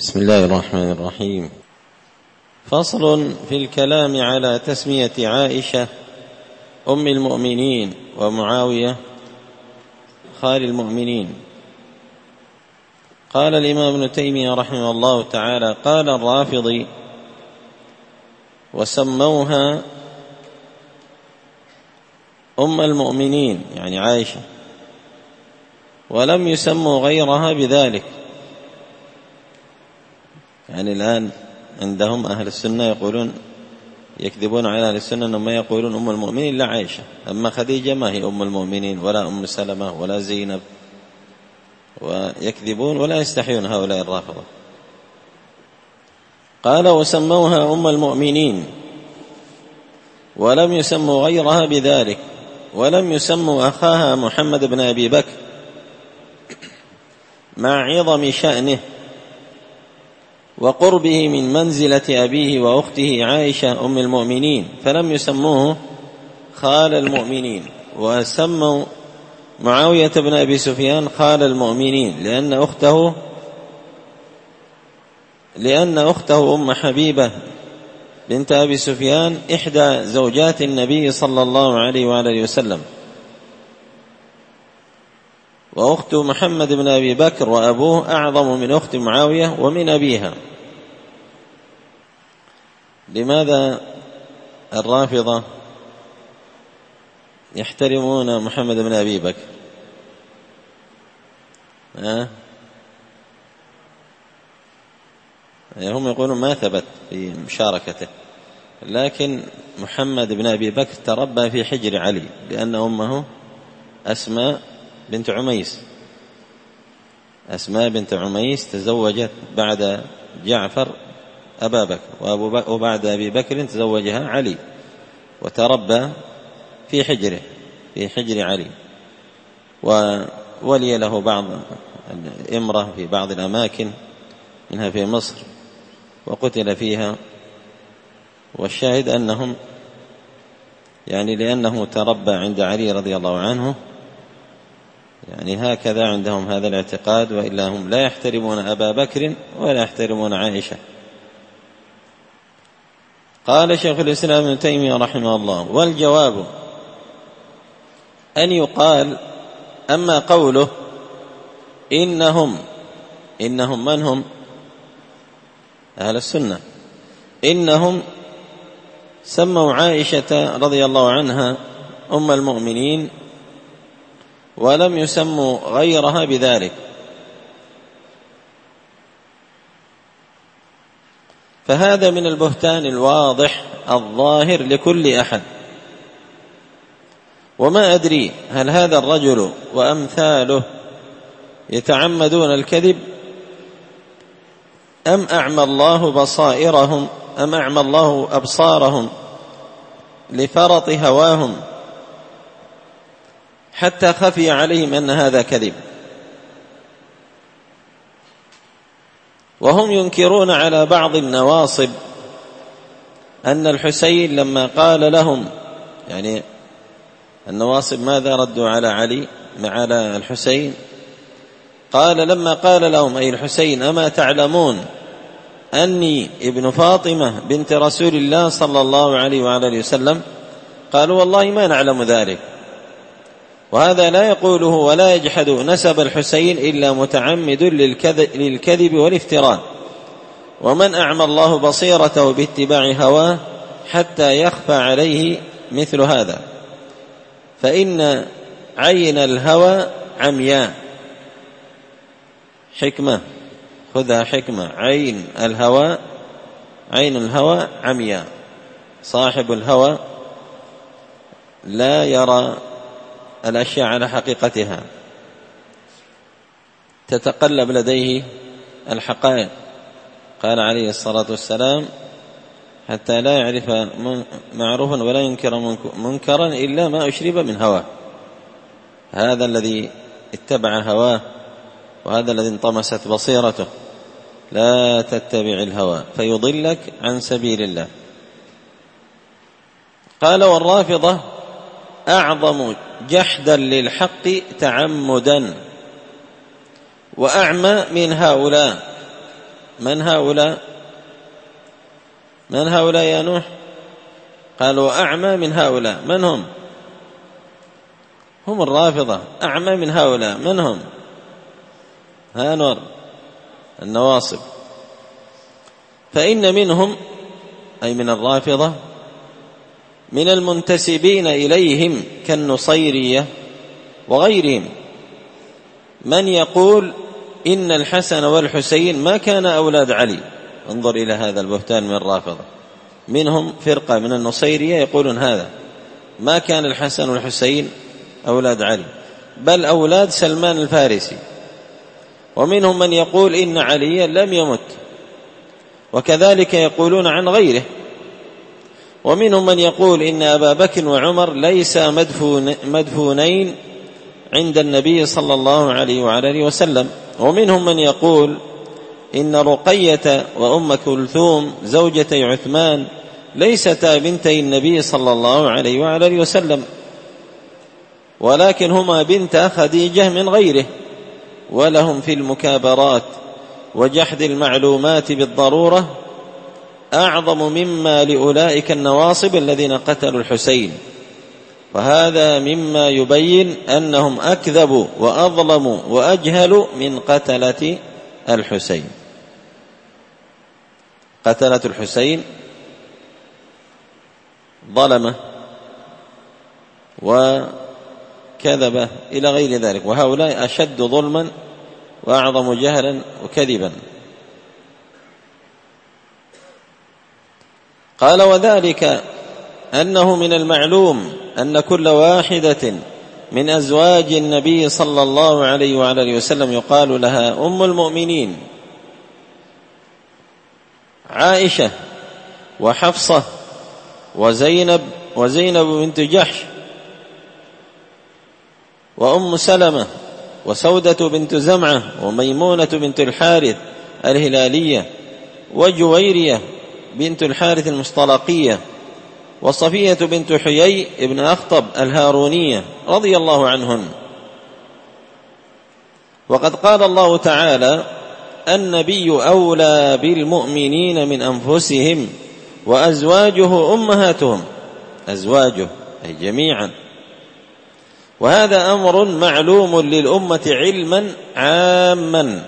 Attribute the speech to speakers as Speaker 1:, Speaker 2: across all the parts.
Speaker 1: بسم الله الرحمن الرحيم. فصل في الكلام على تسمية عائشة أم المؤمنين ومعاوية خال المؤمنين. قال الإمام ابن تيمية رحمه الله تعالى: قال الرافضي: وسموها أم المؤمنين يعني عائشة، ولم يسموا غيرها بذلك. يعني الآن عندهم أهل السنة يقولون، يكذبون على أهل السنة أنهم ما يقولون أم المؤمنين لا عائشة، أما خديجة ما هي أم المؤمنين ولا أم سلمة ولا زينب، ويكذبون ولا يستحيون هؤلاء الرافضة. قال: وسموها أم المؤمنين ولم يسموا غيرها بذلك، ولم يسموا أخاها محمد بن أبي بكر مع عظم شأنه وقربه من منزلة أبيه وأخته عائشة أم المؤمنين، فلم يسموه خال المؤمنين. وسموا معاوية بن أبي سفيان خال المؤمنين لأن أخته أم حبيبة بنت أبي سفيان إحدى زوجات النبي صلى الله عليه وآله وسلم، وأخت محمد بن أبي بكر وأبوه أعظم من أخت معاوية ومن أبيها. لماذا الرافضة يحترمون محمد بن أبي بكر؟ هم يقولون ما ثبت في مشاركته، لكن محمد بن أبي بكر تربى في حجر علي، لأن أمه أسماء بنت عميس. أسماء بنت عميس تزوجت بعد جعفر أبا بكر، وبعد أبي بكر تزوجها علي، وتربى في حجره في حجر علي، وولي له بعض الإمرة في بعض الأماكن منها في مصر، وقتل فيها. والشاهد أنهم يعني لأنه تربى عند علي رضي الله عنه، يعني هكذا عندهم هذا الاعتقاد، وإلا هم لا يحترمون أبا بكر ولا يحترمون عائشة. قال شيخ الإسلام ابن تيمية رحمه الله: والجواب أن يقال: أما قوله إنهم من هم؟ أهل السنة. إنهم سموا عائشة رضي الله عنها أم المؤمنين ولم يسموا غيرها بذلك، فهذا من البهتان الواضح الظاهر لكل أحد. وما أدري هل هذا الرجل وأمثاله يتعمدون الكذب أم أعمى الله أبصارهم لفرط هواهم حتى خفي عليهم أن هذا كذب. وهم ينكرون على بعض النواصب أن الحسين لما قال لهم، يعني النواصب ماذا ردوا على على الحسين؟ قال لما قال لهم أي الحسين: أما تعلمون أني ابن فاطمة بنت رسول الله صلى الله عليه وآله وسلم؟ قالوا: والله ما نعلم ذلك. وهذا لا يقوله ولا يجحد نسب الحسين إلا متعمد للكذب والافتراء. ومن أعمى الله بصيرته باتباع هواه حتى يخفى عليه مثل هذا، فإن عين الهوى عمياء. حكمة، خذها حكمة: عين الهوى عمياء. صاحب الهوى لا يرى الأشياء على حقيقتها، تتقلب لديه الحقائق. قال عليه الصلاة والسلام: حتى لا يعرف معروفا ولا ينكر منكرا إلا ما أشرب من هواه. هذا الذي اتبع هواه، وهذا الذي انطمست بصيرته. لا تتبع الهوى فيضلك عن سبيل الله. قال: والرافضة أعظم جحدا للحق تعمدا وأعمى من هؤلاء، من هؤلاء؟ من هؤلاء يا نوح؟ قالوا أعمى من هؤلاء. من هم؟ هم الرافضة. أعمى من هؤلاء من هم؟ هانور النواصب. فإن منهم أي من الرافضة من المنتسبين إليهم كالنصيرية وغيرهم من يقول إن الحسن والحسين ما كان أولاد علي. انظر إلى هذا البهتان من الرافضة. منهم فرقة من النصيرية يقولون هذا، ما كان الحسن والحسين أولاد علي بل أولاد سلمان الفارسي. ومنهم من يقول إن علي لم يمت، وكذلك يقولون عن غيره. ومنهم من يقول إن أبا بكر وعمر ليس مدفونين عند النبي صلى الله عليه وعلى آله وسلم. ومنهم من يقول إن رقية وأم كلثوم زوجتي عثمان ليستا بنتي النبي صلى الله عليه وعلى آله وسلم، ولكن هما بنت خديجة من غيره، ولهم في المكابرات وجحد المعلومات بالضرورة أعظم مما لأولئك النواصب الذين قتلوا الحسين. وهذا مما يبين أنهم أكذبوا وأظلموا وأجهلوا من قتلة الحسين. قتلة الحسين ظلمة وكذبة إلى غير ذلك، وهؤلاء أشد ظلما وأعظم جهلا وكذبا. قال وذلك أنه من المعلوم أن كل واحدة من أزواج النبي صلى الله عليه وعلى آله وسلم يقال لها أم المؤمنين، عائشة وحفصة وزينب بنت جحش وأم سلمة وسودة بنت زمعة وميمونة بنت الحارث الهلالية وجويرية بنت الحارث المصطلقية وصفية بنت حيي ابن أخطب الهارونية رضي الله عنهن. وقد قال الله تعالى النبي أولى بالمؤمنين من أنفسهم وأزواجه أمهاتهم، أزواجه أي جميعا. وهذا أمر معلوم للأمة علما عاما،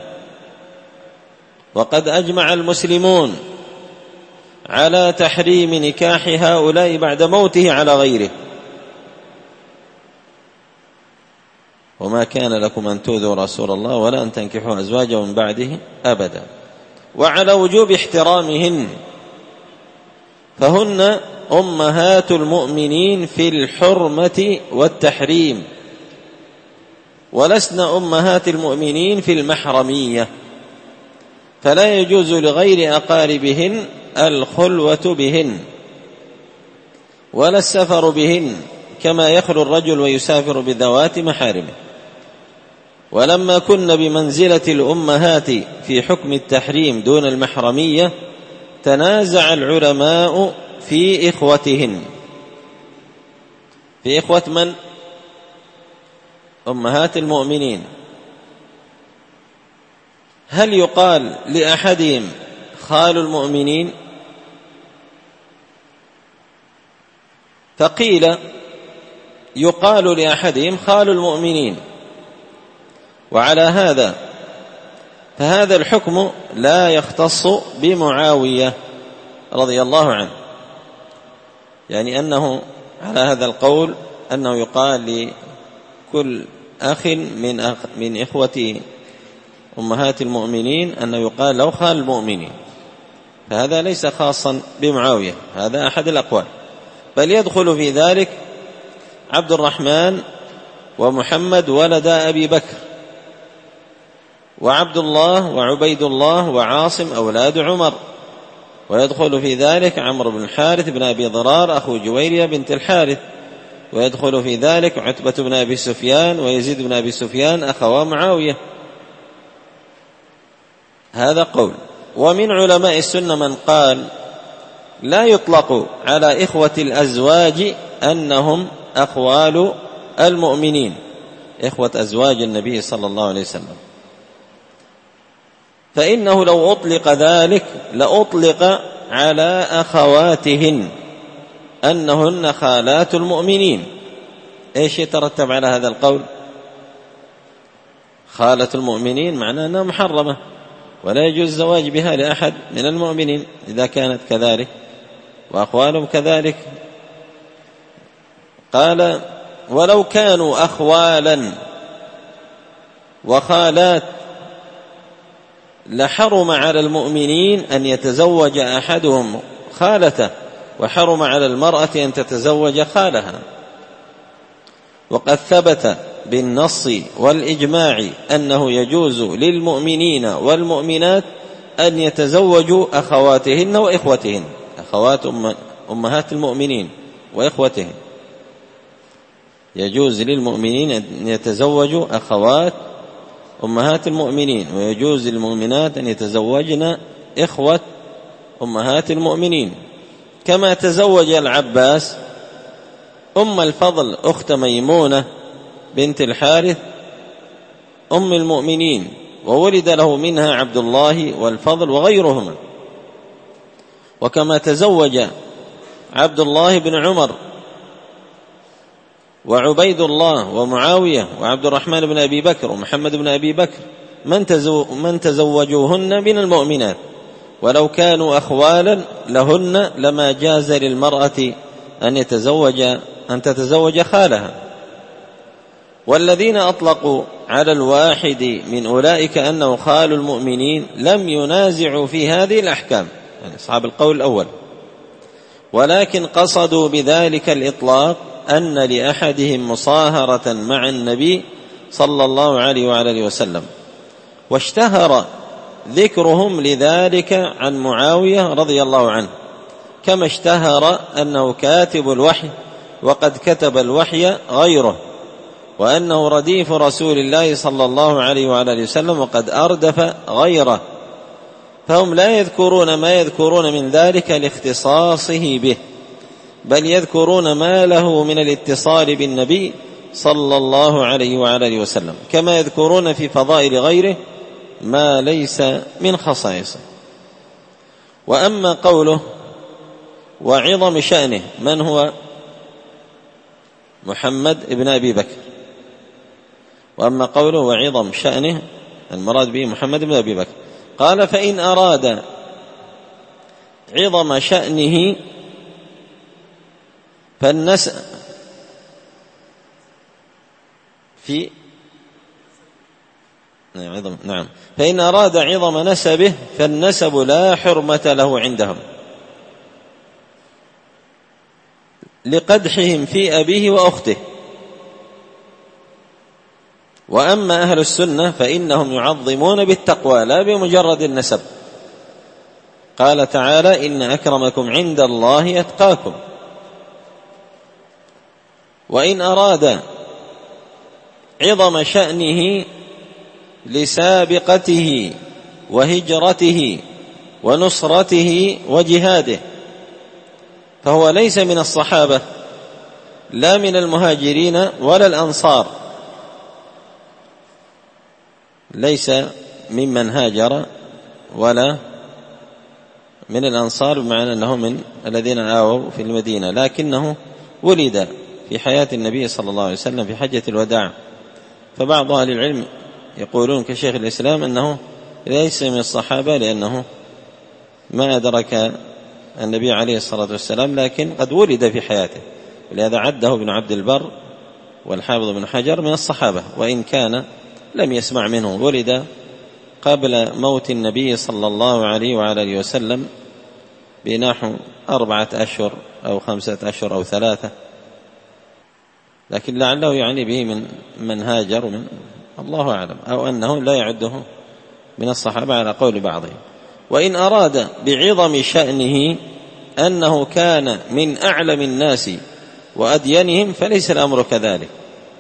Speaker 1: وقد أجمع المسلمون على تحريم نكاح هؤلاء بعد موته على غيره. وما كان لكم أن تؤذوا رسول الله ولا أن تنكحوا أزواجه من بعده أبدا، وعلى وجوب احترامهن، فهن أمهات المؤمنين في الحرمة والتحريم، ولسن أمهات المؤمنين في المحرمية، فلا يجوز لغير أقاربهن الخلوة بهن ولا السفر بهن، كما يخلو الرجل ويسافر بذوات محارمه. ولما كن بمنزلة الأمهات في حكم التحريم دون المحرمية تنازع العلماء في إخوتهن. في إخوة من؟ أمهات المؤمنين. هل يقال لأحدهم خال المؤمنين؟ فقيل يقال لأحدهم خال المؤمنين. وعلى هذا فهذا الحكم لا يختص بمعاوية رضي الله عنه، يعني أنه على هذا القول أنه يقال لكل أخ من إخوة أمهات المؤمنين أنه يقال له خال المؤمنين، فهذا ليس خاصا بمعاوية، هذا أحد الأقوال. بل يدخل في ذلك عبد الرحمن ومحمد ولد أبي بكر، وعبد الله وعبيد الله وعاصم أولاد عمر، ويدخل في ذلك عمرو بن الحارث بن أبي ضرار أخو جويرية بنت الحارث، ويدخل في ذلك عتبة بن أبي سفيان ويزيد بن أبي سفيان أخوا معاوية. هذا قول. ومن علماء السنة من قال لا يطلق على إخوة الأزواج أنهم أخوال المؤمنين، إخوة أزواج النبي صلى الله عليه وسلم، فإنه لو أطلق ذلك لأطلق على أخواتهن أنهن خالات المؤمنين. إيش يترتب على هذا القول؟ خالة المؤمنين معناه أنها محرمة ولا يجوز الزواج بها لأحد من المؤمنين إذا كانت كذلك، وأخوالهم كذلك. قال ولو كانوا أخوالا وخالات لحرم على المؤمنين أن يتزوج أحدهم خالته، وحرم على المرأة أن تتزوج خالها. وقد ثبت بالنص والإجماع أنه يجوز للمؤمنين والمؤمنات أن يتزوجوا أخواتهن وإخوتهن، أخوات أمهات المؤمنين وإخوتهن، يجوز للمؤمنين أن يتزوجوا أخوات أمهات المؤمنين، ويجوز للمؤمنات أن يتزوجن إخوة أمهات المؤمنين، كما تزوج العباس أم الفضل أخت ميمونة بنت الحارث أم المؤمنين، وولد له منها عبد الله والفضل وغيرهما. وكما تزوج عبد الله بن عمر وعبيد الله ومعاوية وعبد الرحمن بن أبي بكر ومحمد بن أبي بكر من تزوجوهن من المؤمنات، ولو كانوا أخوالا لهن لما جاز للمرأة أن تتزوج خالها. والذين أطلقوا على الواحد من أولئك أنه خال المؤمنين لم ينازعوا في هذه الأحكام، يعني أصحاب القول الأول، ولكن قصدوا بذلك الإطلاق أن لأحدهم مصاهرة مع النبي صلى الله عليه وعلى وسلم، واشتهر ذكرهم لذلك عن معاوية رضي الله عنه، كما اشتهر أنه كاتب الوحي وقد كتب الوحي غيره، وأنه رديف رسول الله صلى الله عليه وعلى وسلم وقد أردف غيره، فهم لا يذكرون ما يذكرون من ذلك لاختصاصه به، بل يذكرون ما له من الاتصال بالنبي صلى الله عليه وعلى وسلم، كما يذكرون في فضائل غيره ما ليس من خصائصه. وأما قوله وعظم شأنه، من هو؟ محمد ابن أبي بكر. وأما قوله وعظم شأنه المراد به محمد بن أبي بكر، قال فإن أراد عظم شأنه فالنسب في فإن أراد عظم نسبه فالنسب لا حرمة له عندهم لقدحهم في أبيه وأخته. وأما أهل السنة فإنهم يعظمون بالتقوى لا بمجرد النسب، قال تعالى إن أكرمكم عند الله أتقاكم. وإن أراد عظم شأنه لسابقته وهجرته ونصرته وجهاده فهو ليس من الصحابة لا من المهاجرين ولا الأنصار، ليس ممن هاجر ولا من الأنصار بمعنى أنه من الذين آووا في المدينة، لكنه ولد في حياة النبي صلى الله عليه وسلم في حجة الوداع. فبعض أهل العلم يقولون كشيخ الإسلام أنه ليس من الصحابة لأنه ما أدرك النبي عليه الصلاة والسلام، لكن قد ولد في حياته، ولهذا عده ابن عبد البر والحافظ بن حجر من الصحابة، وإن كان لم يسمع منه، ولد قبل موت النبي صلى الله عليه وعلى وسلم بنحو 4 أشهر أو 5 أشهر أو 3، لكن لعله يعني به من هاجر من الله أعلم، أو أنه لا يعده من الصحابة على قول بعضهم. وإن أراد بعظم شأنه أنه كان من أعلم الناس وأدينهم فليس الأمر كذلك.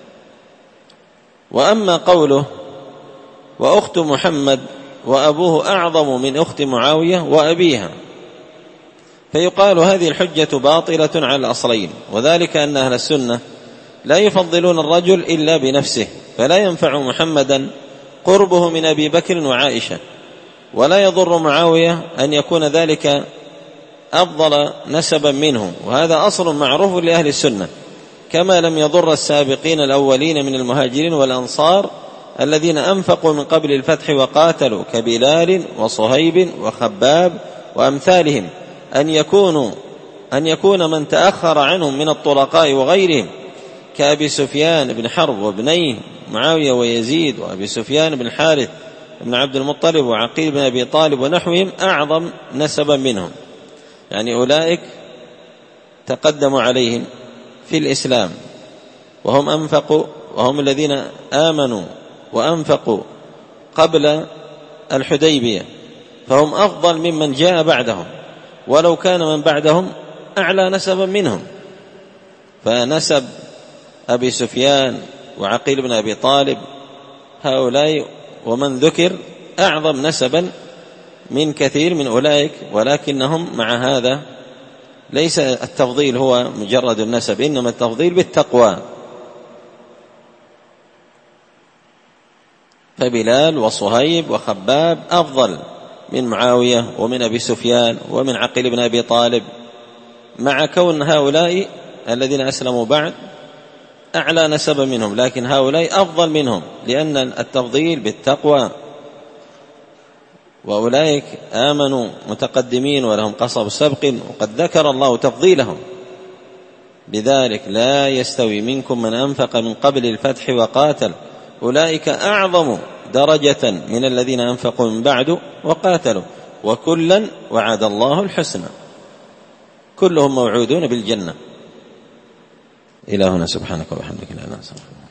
Speaker 1: وأما قوله وأخت محمد وأبوه أعظم من أخت معاوية وأبيها، فيقال هذه الحجة باطلة على الأصلين، وذلك أن أهل السنة لا يفضلون الرجل إلا بنفسه، فلا ينفع محمدا قربه من أبي بكر وعائشة، ولا يضر معاوية أن يكون ذلك أفضل نسبا منه، وهذا أصل معروف لأهل السنة، كما لم يضر السابقين الأولين من المهاجرين والأنصار الذين أنفقوا من قبل الفتح وقاتلوا كبلال وصهيب وخباب وأمثالهم أن يكون من تأخر عنهم من الطلقاء وغيرهم كأبي سفيان بن حرب وابنيه معاوية ويزيد وأبي سفيان بن الحارث بن عبد المطلب وعقيل بن أبي طالب ونحوهم أعظم نسبا منهم. يعني أولئك تقدموا عليهم في الإسلام وهم الذين آمنوا وأنفقوا قبل الحديبية، فهم أفضل ممن جاء بعدهم، ولو كان من بعدهم أعلى نسبا منهم. فنسب أبي سفيان وعقيل بن أبي طالب هؤلاء ومن ذكر أعظم نسبا من كثير من أولئك، ولكنهم مع هذا ليس التفضيل هو مجرد النسب، إنما التفضيل بالتقوى. فبلال وصهيب وخباب أفضل من معاوية ومن أبي سفيان ومن عقيل بن أبي طالب، مع كون هؤلاء الذين أسلموا بعد أعلى نسبا منهم، لكن هؤلاء أفضل منهم لأن التفضيل بالتقوى، وأولئك آمنوا متقدمين ولهم قصب سبق، وقد ذكر الله تفضيلهم. لذلك لا يستوي منكم من أنفق من قبل الفتح وقاتل، أولئك أعظم درجة من الذين أنفقوا من بعد وقاتلوا، وكلا وعد الله الحسنى، كلهم موعودون بالجنة. إلهنا سبحانك وبحمدك لا إله إلا أنت.